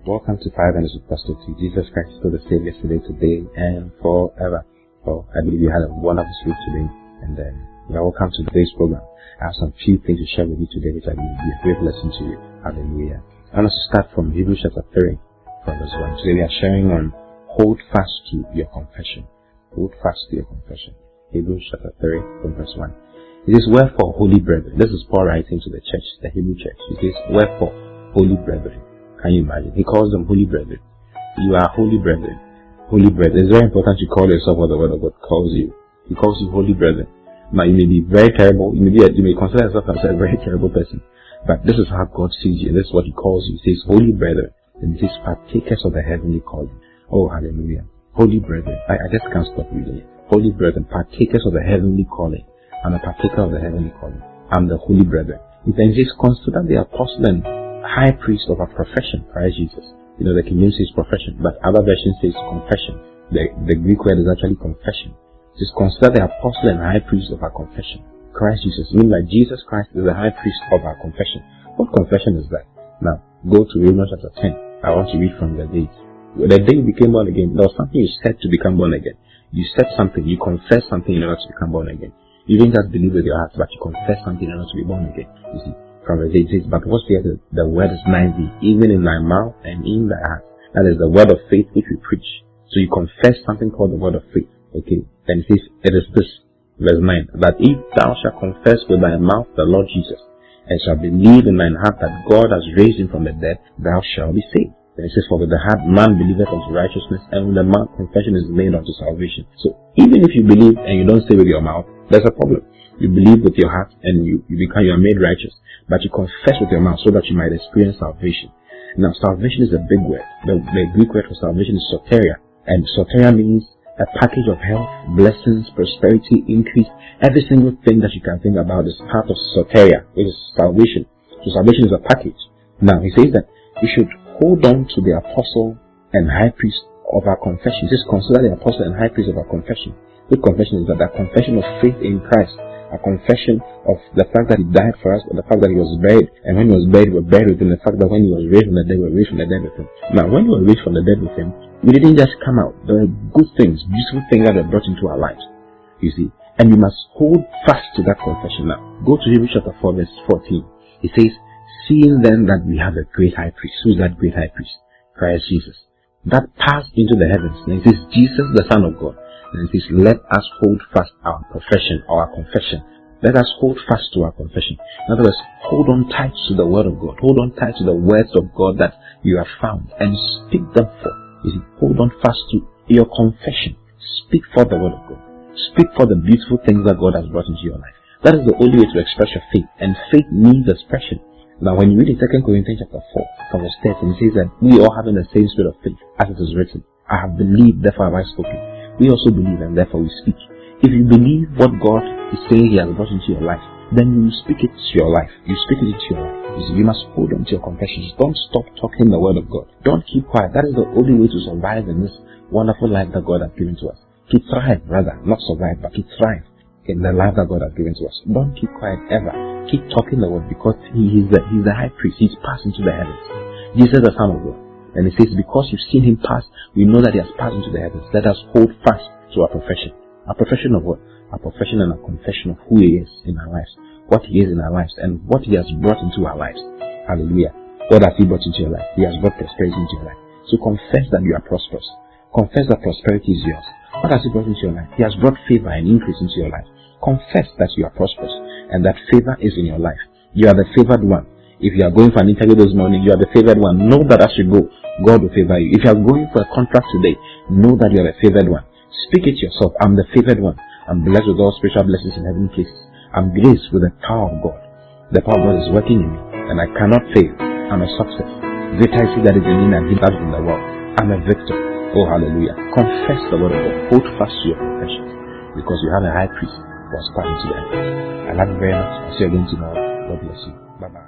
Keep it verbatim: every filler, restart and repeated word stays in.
Welcome to Five Minutes with Pastor T. Jesus Christ is still the same yesterday, today, and forever. Well, I believe you had a wonderful sleep today, and uh, you are welcome to today's program. I have some few things to share with you today, which I believe will be a great lesson to you. Hallelujah. I want us to start from Hebrews chapter three, from verse one. Today we are sharing on hold fast to your confession. Hold fast to your confession. Hebrews chapter three, from verse one. It is wherefore, holy brethren. This is Paul writing to the church, the Hebrew church. It says, wherefore, holy brethren. Can you imagine? He calls them holy brethren. You are holy brethren. Holy brethren. It's very important you call yourself what the word of God calls you. He calls you holy brethren. Now you may be very terrible. You may be, a, you may consider yourself as a very terrible person. But this is how God sees you. This is what He calls you. He says, holy brethren. And He says, partakers of the heavenly calling. Oh, hallelujah. Holy brethren. I, I just can't stop reading it. Holy brethren, partakers of the heavenly calling. I'm a partaker of the heavenly calling. I'm the holy brethren. He then says, consider the apostle and high priest of our profession, Christ Jesus. You know, the King James says profession, but other version says confession. The, the Greek word is actually confession. It says, consider the apostle and high priest of our confession, Christ Jesus. Meaning that Jesus Christ is the high priest of our confession. What confession is that? Now, go to Romans chapter ten. I want to read from the day. The day you became born again, there was something you said to become born again. You said something, you confessed something in order to become born again. You didn't just believe with your heart, but you confessed something in order to be born again. You see, from the day it says, but what says the, the word is nigh thee, even in thy mouth and in thy heart. That is the word of faith which we preach. So you confess something called the word of faith. Okay. Then it says, it is this, verse nine, that if thou shalt confess with thy mouth the Lord Jesus, and shalt believe in thine heart that God has raised him from the dead, thou shalt be saved. Then it says, for with the heart man believeth unto righteousness, and with the mouth confession is made unto salvation. So even if you believe and you don't say with your mouth, there's a problem. You believe with your heart and you, you become, you are made righteous. But you confess with your mouth so that you might experience salvation. Now, salvation is a big word. The, the Greek word for salvation is soteria. And soteria means a package of health, blessings, prosperity, increase. Every single thing that you can think about is part of soteria, which is salvation. So salvation is a package. Now, he says that we should hold on to the apostle and high priest of our confession. Just consider the apostle and high priest of our confession. The confession is that the confession of faith in Christ. A confession of the fact that He died for us, and the fact that He was buried, and when He was buried, we were buried with Him, the fact that when He was raised from the dead, we were raised from the dead with Him. Now, when we were raised from the dead with Him, we didn't just come out. There were good things, beautiful things that were brought into our lives, you see. And we must hold fast to that confession. Now, go to Hebrews chapter four, verse fourteen. It says, seeing then that we have a great high priest. Who is that great high priest? Christ Jesus. That passed into the heavens. And it says, Jesus, the Son of God. And it says, let us hold fast our profession or our confession. Let us hold fast to our confession. In other words, hold on tight to the word of God. Hold on tight to the words of God that you have found and speak them forth. You see, hold on fast to your confession. Speak for the word of God. Speak for the beautiful things that God has brought into your life. That is the only way to express your faith. And faith needs expression. Now, when you read in Second Corinthians chapter four, from verse thirteen, it says that we all have the same spirit of faith, as it is written, I have believed, therefore have I spoken. We also believe and therefore we speak. If you believe what God is saying He has brought into your life, then you speak it to your life. You speak it into your life. You see, you must hold on to your confessions. Don't stop talking the word of God. Don't keep quiet. That is the only way to survive in this wonderful life that God has given to us. To thrive, rather. Not survive, but to thrive in the life that God has given to us. Don't keep quiet ever. Keep talking the word, because He is the, He's the high priest. He's passed into the heavens. Jesus, the Son of God. And it says, because you've seen Him pass, we know that He has passed into the heavens. Let us hold fast to our profession. Our profession of what? Our profession and our confession of who He is in our lives. What He is in our lives and what He has brought into our lives. Hallelujah. What has He brought into your life? He has brought prosperity into your life. So confess that you are prosperous. Confess that prosperity is yours. What has He brought into your life? He has brought favor and increase into your life. Confess that you are prosperous and that favor is in your life. You are the favored one. If you are going for an interview this morning, you are the favored one. Know that as you go, God will favor you. If you are going for a contract today, know that you are the favored one. Speak it yourself. I'm the favored one. I'm blessed with all spiritual blessings in heavenly places. I'm graced with the power of God. The power of God is working in me, and I cannot fail. I'm a success. Greater is He that is in me than he that is in the world. I'm a victor. Oh, hallelujah. Confess the word of God. Hold fast to your confessions, because you have a high priest who has passed into the heavens. I love you very much. I'll see you again tomorrow. God bless you. Bye-bye.